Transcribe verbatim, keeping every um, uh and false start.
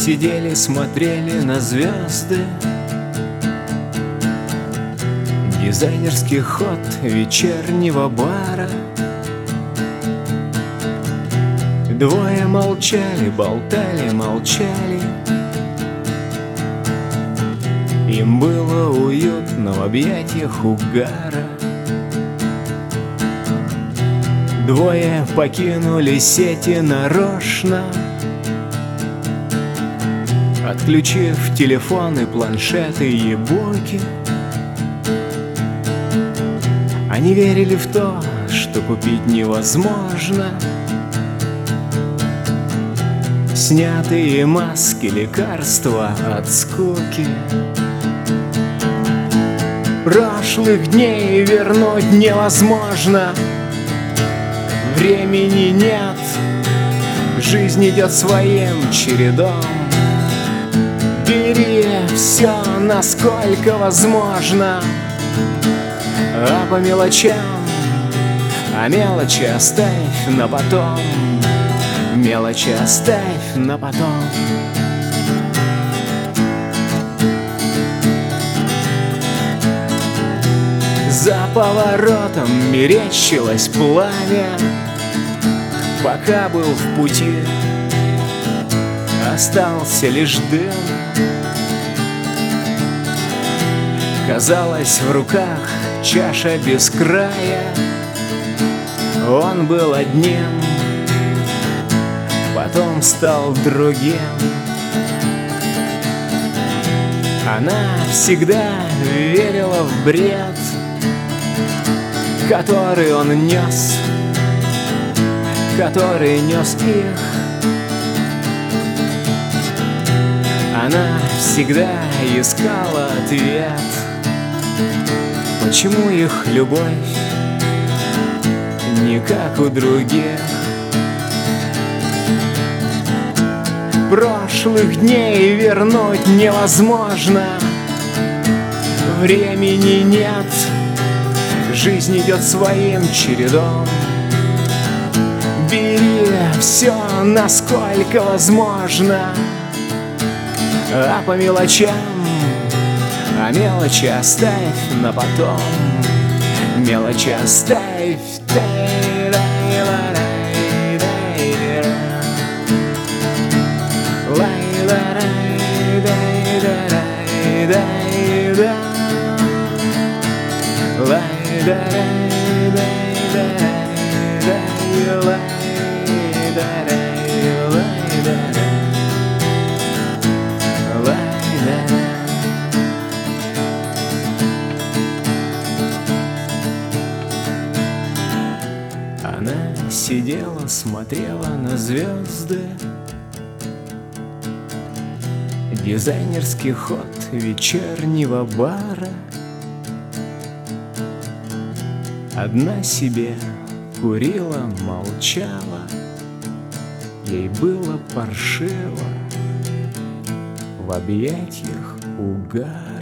сидели, смотрели на звезды. Дизайнерский ход вечернего бара. Двое молчали, болтали, молчали. Им было уютно в объятиях угара. Двое покинули сети нарочно, отключив телефоны, планшеты и буки. Они верили в то, что купить невозможно. Снятые маски, лекарства от скуки. Прошлых дней вернуть невозможно. Времени нет, жизнь идет своим чередом. Бери все, насколько возможно, а по мелочам, а мелочи оставь на потом. Мелочи оставь на потом. За поворотом мерещилось пламя. Пока был в пути, остался лишь дым. Казалось, в руках чаша без края. Он был одним, потом стал другим. Она всегда верила в бред, который он нес, который нес их. Она всегда искала ответ, почему их любовь не как у других. Прошлых дней вернуть невозможно. Времени нет, жизнь идет своим чередом. Бери все, насколько возможно, а по мелочам, а мелочи оставь на потом. Мелочи оставь. Она сидела, смотрела на звезды. Дизайнерский ход вечернего бара. Одна себе курила, молчала. Ей было паршиво в объятиях угара.